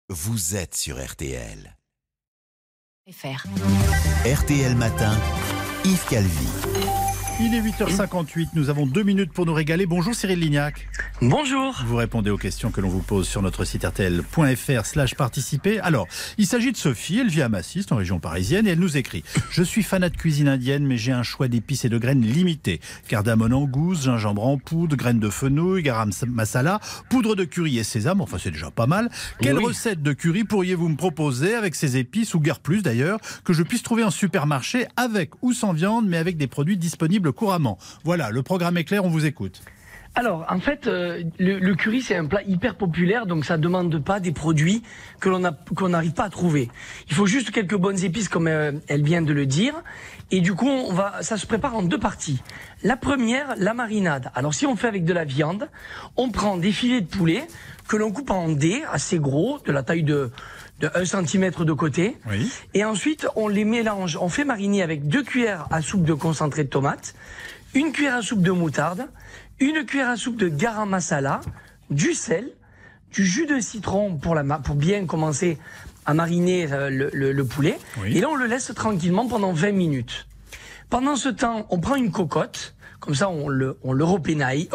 Vous êtes sur RTL. RTL Matin, Yves Calvi. Il est 8h58, nous avons 2 minutes pour nous régaler. Bonjour Cyril Lignac. Bonjour. Vous répondez aux questions que l'on vous pose sur notre site rtl.fr/participer. Alors, il s'agit de Sophie, elle vit à Massy, en région parisienne, et elle nous écrit « Je suis fanat de cuisine indienne, mais j'ai un choix d'épices et de graines limité. Cardamone en gousse, gingembre en poudre, graines de fenouil, garam masala, poudre de curry et sésame, enfin c'est déjà pas mal. Quelle recette de curry pourriez-vous me proposer avec ces épices, ou guère plus d'ailleurs, que je puisse trouver en supermarché avec ou sans viande, mais avec des produits disponibles couramment ?» Voilà, le programme est clair, on vous écoute. Alors, en fait, le curry, c'est un plat hyper populaire, donc ça demande pas des produits qu'on n'arrive pas à trouver. Il faut juste quelques bonnes épices, comme elle vient de le dire. Et du coup, ça se prépare en 2 parties. La première, la marinade. Alors, si on fait avec de la viande, on prend des filets de poulet que l'on coupe en dés assez gros, de la taille de 1 cm de côté. Oui. Et ensuite, on les mélange. On fait mariner avec 2 cuillères à soupe de concentré de tomate, 1 cuillère à soupe de moutarde, 1 cuillère à soupe de garam masala, du sel, du jus de citron pour bien commencer à mariner le poulet. Oui. Et là, on le laisse tranquillement pendant 20 minutes. Pendant ce temps, on prend une cocotte. Comme ça, on le repénaille.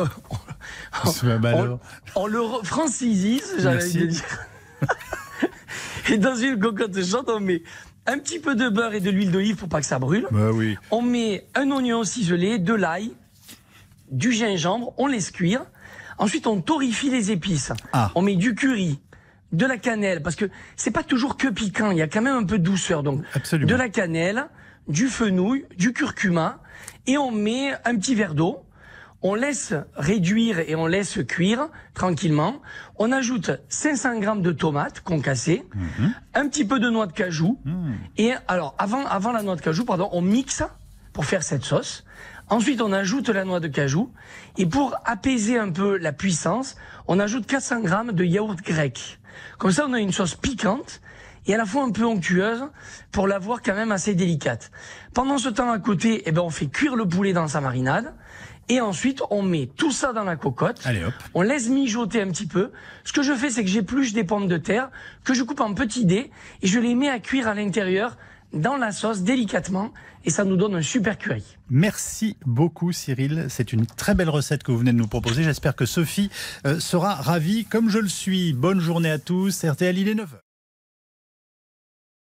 On le francisise, j'allais dire. Et dans une cocotte chaude, on met un petit peu de beurre et de l'huile d'olive pour pas que ça brûle. Bah oui. On met un oignon ciselé, de l'ail, du gingembre, on laisse cuire. Ensuite, on torréfie les épices. On met du curry, de la cannelle, parce que c'est pas toujours que piquant, il y a quand même un peu de douceur. Donc, absolument. De la cannelle, du fenouil, du curcuma, et on met un petit verre d'eau. On laisse réduire et on laisse cuire tranquillement. On ajoute 500 grammes de tomates concassées, un petit peu de noix de cajou. Et alors, avant la noix de cajou, on mixe pour faire cette sauce. Ensuite, on ajoute la noix de cajou. Et pour apaiser un peu la puissance, on ajoute 400 grammes de yaourt grec. Comme ça, on a une sauce piquante et à la fois un peu onctueuse pour l'avoir quand même assez délicate. Pendant ce temps, à côté, on fait cuire le poulet dans sa marinade. Et ensuite, on met tout ça dans la cocotte. Allez, hop. On laisse mijoter un petit peu. Ce que je fais, c'est que j'épluche des pommes de terre que je coupe en petits dés et je les mets à cuire à l'intérieur dans la sauce délicatement. Et ça nous donne un super curry. Merci beaucoup Cyril. C'est une très belle recette que vous venez de nous proposer. J'espère que Sophie sera ravie comme je le suis. Bonne journée à tous. RTL, il est 9h.